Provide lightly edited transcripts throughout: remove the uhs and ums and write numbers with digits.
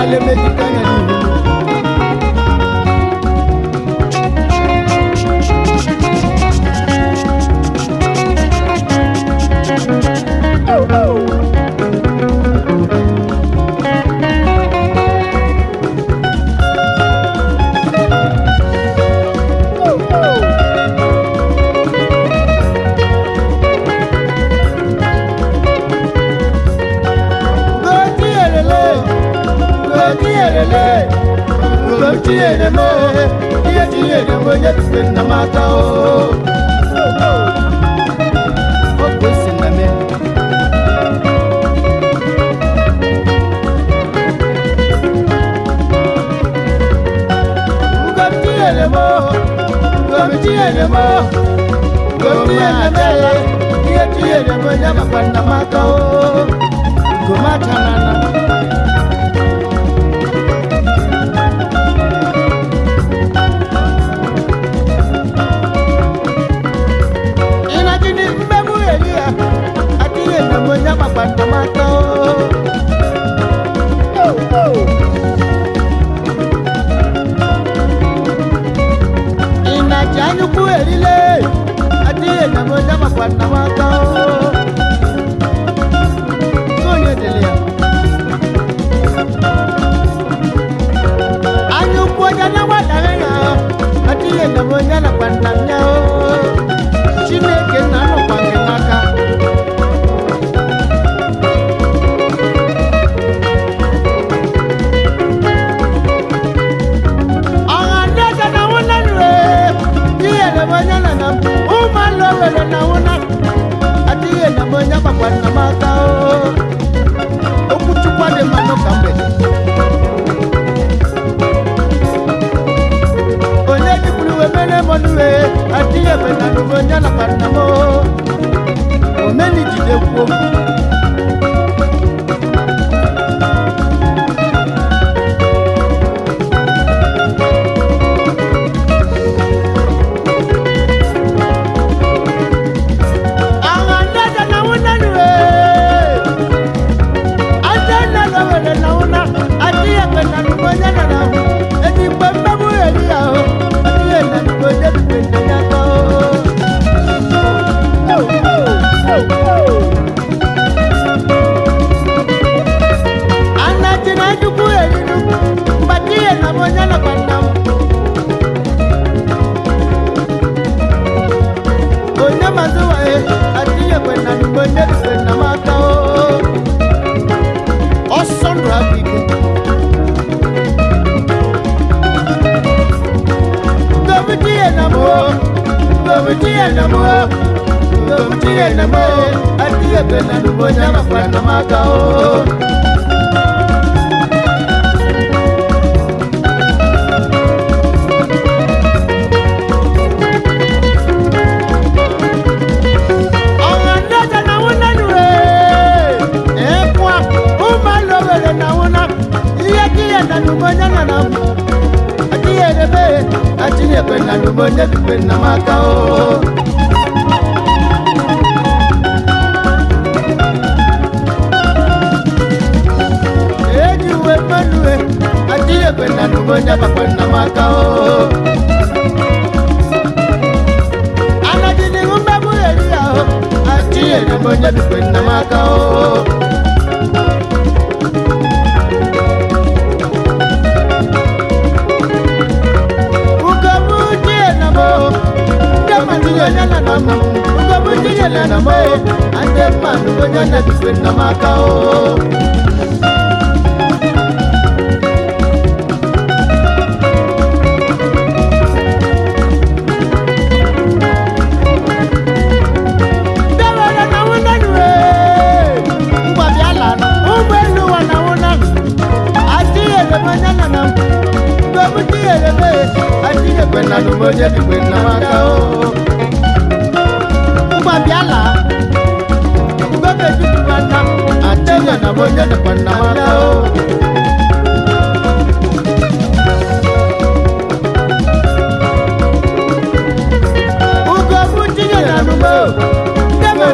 le medika ya ni Tiene me, tiene voy a decir na mata o. O pues en la me. Tiene mo, tiene mo, tiene voy a matar na mata o. Kumata nana. Inajanyu kuelile atiye na moja makwanda makao konye delia anyu kuoja na wadanga atiye na moja na kwanda nyao chineke nano kwange maka na una atiye na monya bakwana makao okuchukwa de mano kambe onye dikuluwe mene monwe atiye bena monya na bakwana mo omeni jide kuo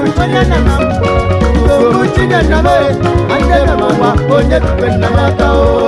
onye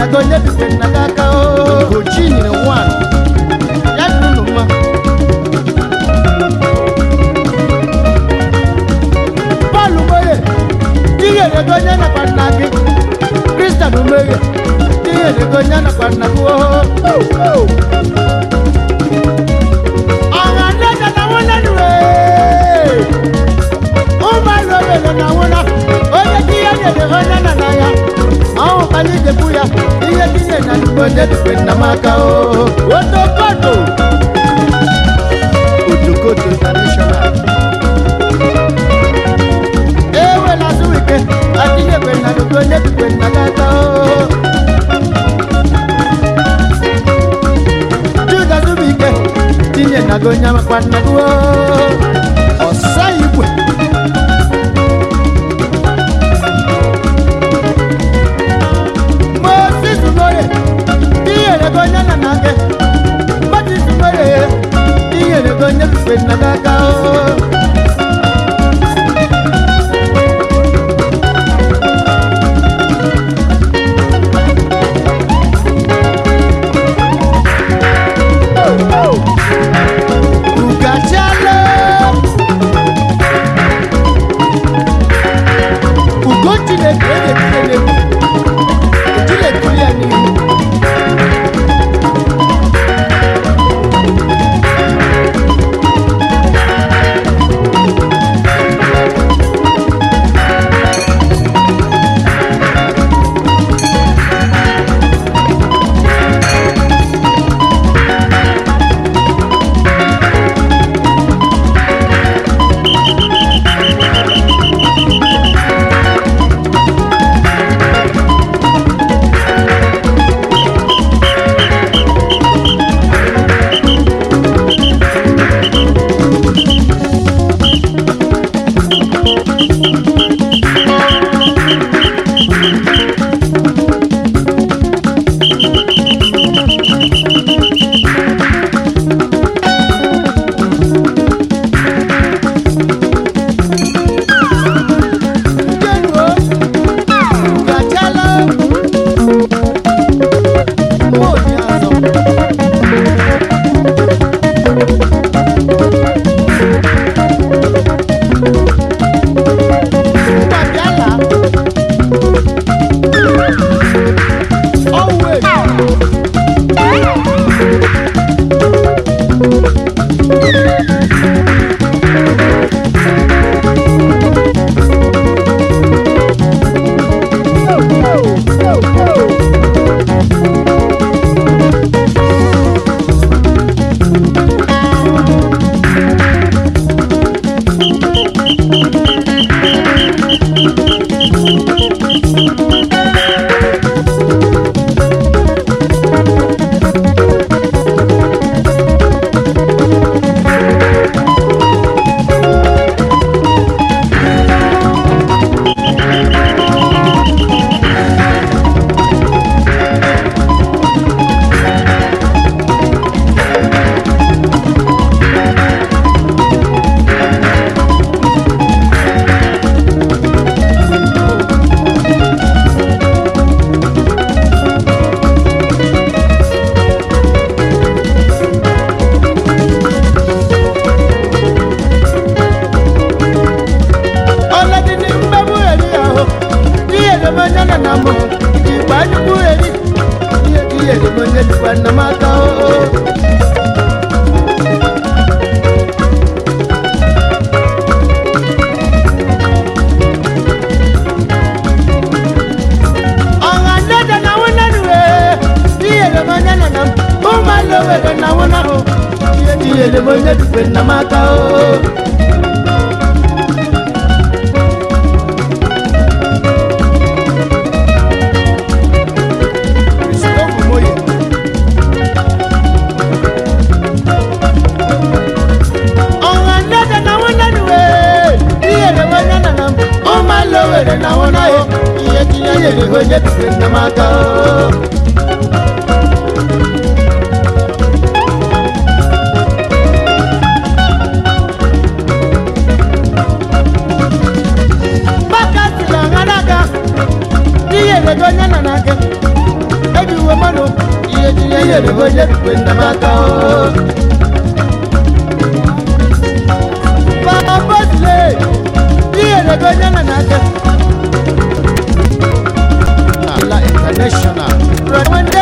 gonye bipe na kaka o gochini na one ya dunu ma Paul moye tiye le gonye na panagi Krista numege tiye le gonye na panagi o Anganda na wona nuwe o ma lo le na wona o ye tiye le gonye na ya Aho kali de buya, iye tiye na nubonde dupe na makao Otokoto Otokoto International Ewe la suwike, atiye kwe na nubonde dupe na kakao Juda suwike, tiye na gonya makwana kuo Osa ibwe Gonya na nage, bati sumare, iye le gonya dupe na kakao. Ugachalo, ugochi le kele, ejile kulia ni. nna m aka o